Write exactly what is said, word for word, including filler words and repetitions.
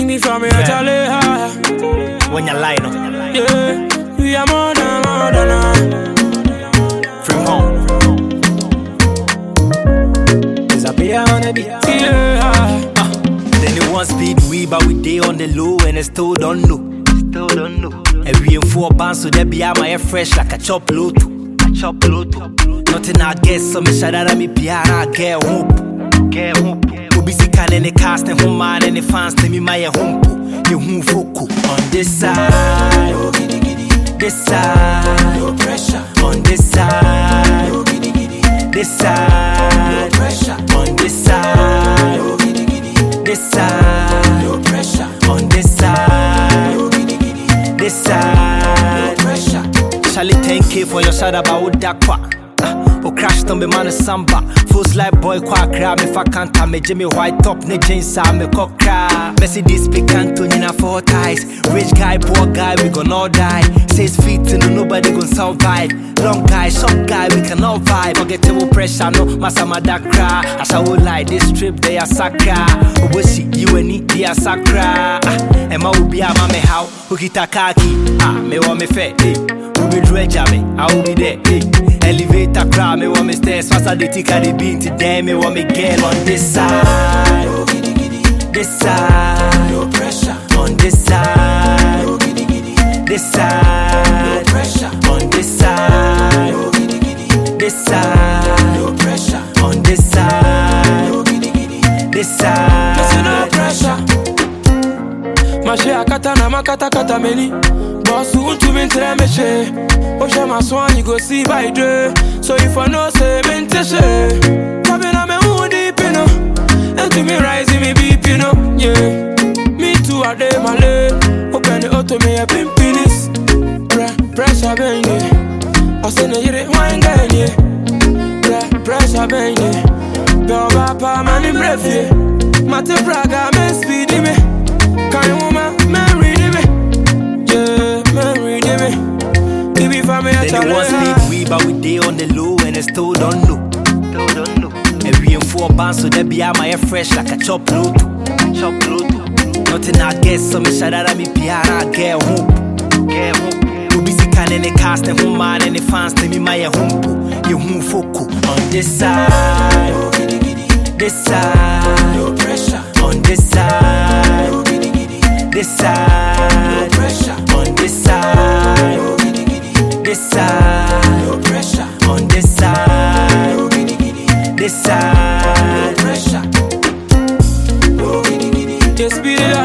me from me, Charlie. When you lie, no. Yeah, we are more than more than From home. Disappear on the beat. Yeah. Uh, then you want speed we, but we day on the low and I still don't know. Still don't know. And we in four bands, so they be out my air fresh like a chop loto. A chop loto. Nothing I guess, so me shout out at me piano, get hope. Get hope. Busy can any cast and home man and the fans tell me my home. You who focus on this side, oh, giddy, giddy. This side, no pressure. On this side, oh, giddy, giddy. This side, no pressure. On this side, oh, giddy, giddy. This side, no pressure. On this side, oh, giddy, giddy. This side, no pressure. Charlie ten K for your shout about that qua. Oh, crash on me man samba. Fools like boy quack crab. Me fa can't me Jimmy white top ne jeans a me cock crab. Mercedes picanto nina four ties. Rich guy, poor guy, we gon' all die. Six feet to no nobody gon' survive. Long guy, short guy, we can all vibe. Forgettable pressure, no masama da cry. I shall lie, this trip they are sacra. Oh, we see you and it, they are sacra. And my will be a mame how who hit a khaki. Ah, me want me fair, eh. Who be dredge me, I will be there, eh. Elevator crowd, me want me stairs. Fast as the tick of the bean today, me want me girl on this side. Oh, giddy, giddy. This side, no pressure. On this side, oh, giddy, giddy. This side, no pressure. On this side, oh, giddy, giddy. This side, no pressure. On this side, oh, giddy, giddy. This side, no pressure. Mashi akata na makata kata meni. Boss who to me tell me she. Oh, she my swan, you go see by day. So if I know say me to say, coming on me who deep you know, and to me rising me beep you know, yeah. Me too a day my lane. Open the auto me a pimpinis. Pressure bang yeah. I say no you didn't wine gang yeah. Pressure bang yeah. Go papa man in breath yeah. Mate praga me speed me. Can you woman marry me? Yeah, marry me. Give me for me a then you want speed we, but we day on the low and I still don't know. Still don't know. And we in four bands, so they be out my air fresh like a chop loto. Chop loto. Nothing I guess, so me shout out at me piano, get hope. Get hope. Who busy can any cast and home man and the fans tell me my home. You who focus on this side, oh, giddy, giddy. This side, no pressure. On this side, oh, giddy, giddy. This side, no pressure. On this side, oh, giddy, giddy. This side, no pressure. On this side, oh, giddy, giddy. This side, no pressure. Oh, giddy, giddy. Just be